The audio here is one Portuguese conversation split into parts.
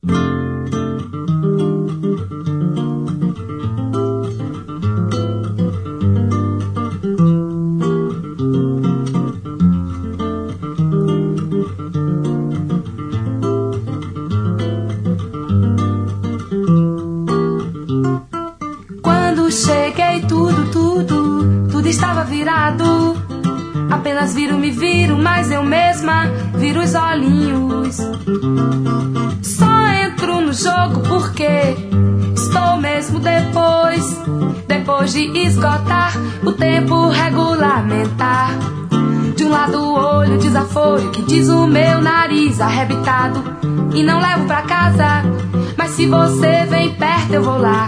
Quando cheguei tudo estava virado. Apenas me viro, mas eu mesma viro os olhinhos. Só entro no jogo porque estou mesmo depois de esgotar o tempo regulamentar. De um lado o olho desaforo que diz o meu nariz arrebitado e não levo pra casa. Mas se você vem perto eu vou lá.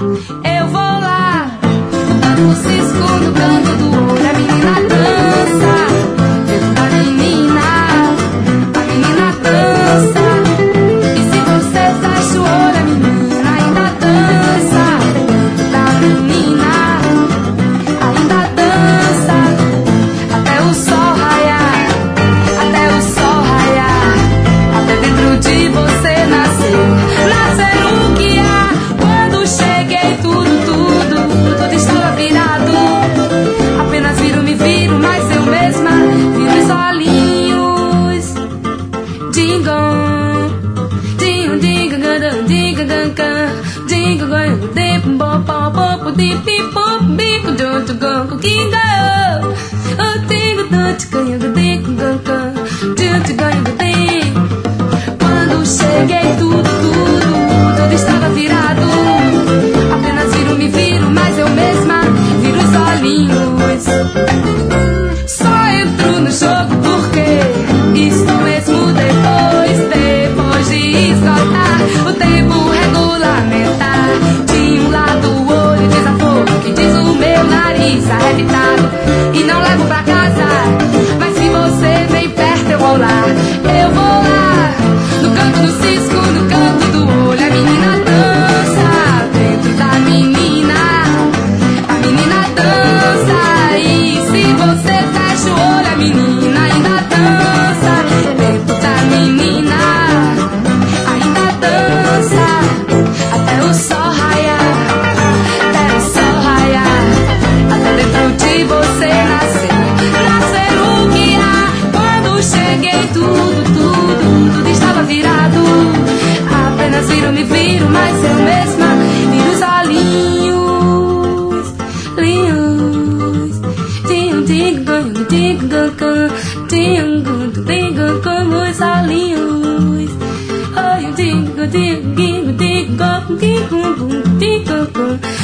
No cisco, no canto do olho, a menina dança. Dentro da menina, a menina dança. E se você fecha o olho, a menina ainda dança. Dentro da menina, ainda dança. Até o sol raiar, até o sol raiar. Até dentro de você nascer o que há. Quando cheguei tudo estava virado. Apenas me viro, mas eu mesma viro os olhinhos. Dingam, dingam, dingam, dingam, dingam, dingam, bom, bom, bom, dipi, bom, bico, junto, gongo, kinga. O tingo, dante, ganho, dico, gongo, junto, ganho, dico. Quando cheguei tudo estava virado. Apenas me viro, mas eu mesma viro os olhinhos. Só entro no jogo porque estou mesmo depois de esgotar o tempo regulamentar. De um lado o olho desaforo que diz o meu nariz arrebitado e não levo pra casa. Mas se você vem perto eu vou lá. No canto do cisco, no canto do olho, a menina dança. Dentro da menina, a menina dança. E se você fecha o olho, a menina ainda dança. Dentro da menina, ainda dança. Até o sol raiar, até o sol raiar. Até dentro de você nascer o que há. Quando cheguei tudo estava virado. Apenas me viro, mas eu mesma viro os olhinhos. Linhos, tinho, tingo, tingo, tingo, tingo, como os olhinhos. Oi, tingo, tingo, tingo, tingo, tingo, tingo.